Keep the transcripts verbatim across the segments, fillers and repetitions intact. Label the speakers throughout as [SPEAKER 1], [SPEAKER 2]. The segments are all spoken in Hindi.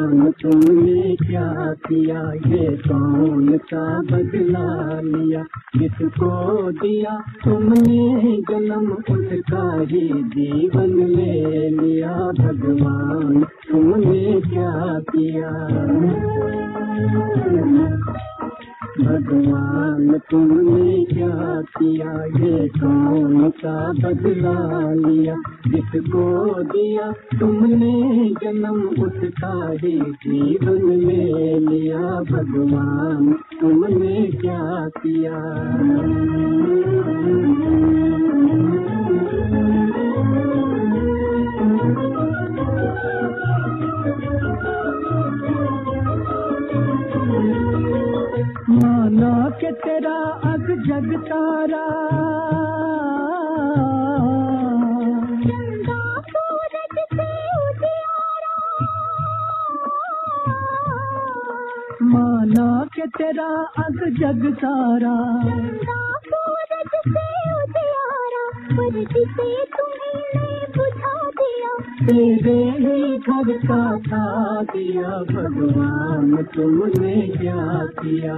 [SPEAKER 1] भगवान तुमने क्या किया, ये कौन सा बदला लिया। जिसको दिया तुमने जन्म उसका ही जीवन ले लिया। भगवान तुमने क्या किया, भगवान तुमने क्या किया, ये कौन सा बदला लिया। जिसको दिया तुमने जन्म उसका ही जीवन ले लिया। भगवान तुमने क्या किया। माना के तेरा अग जग तारा, चंदा सूरज से उजियारा। माना के तेरा अग जग तारा, चंदा सूरज से उजियारा। पर जिसे तुम्हें बुझा दिया, तेरे ही घर का था दिया। भगवान तुमने क्या किया।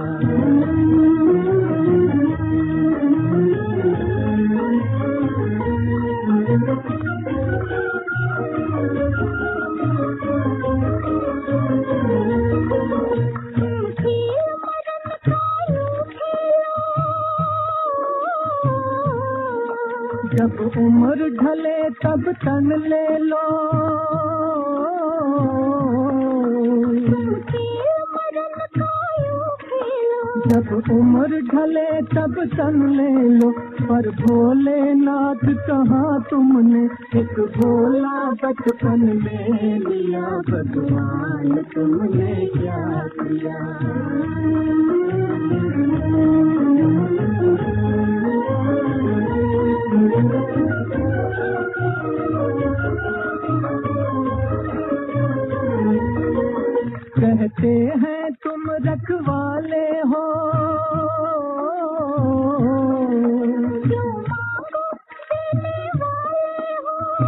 [SPEAKER 1] जब उम्र ढले तब तन ले लो, जब उम्र ढले तब तन ले लो। पर भोलेनाथ कहाँ तुमने एक भोला बचपन में लिया। भगवान तुमने क्या किया। कहते हैं तुम रखवाले हो, जो मांगो देने वाले हो।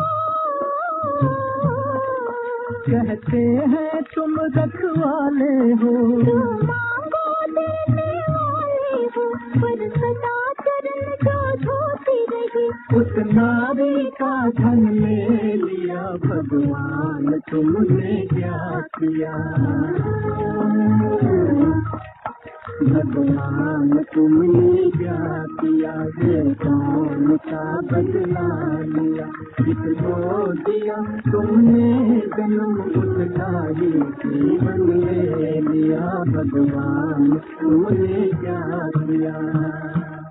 [SPEAKER 1] कहते हैं तुम रखवाले हो, जो मांगो देने वाले हो। पर सदा चरण जो धोती रही, उस नारी का धन ले लिया। भगवान तुमने क्या किया। भगवान तुमने क्या किया, ये कौन सा बदला लिया। जिसको दिया तुमने जन्म उसका ही जीवन ले लिया। भगवान तुमने क्या किया।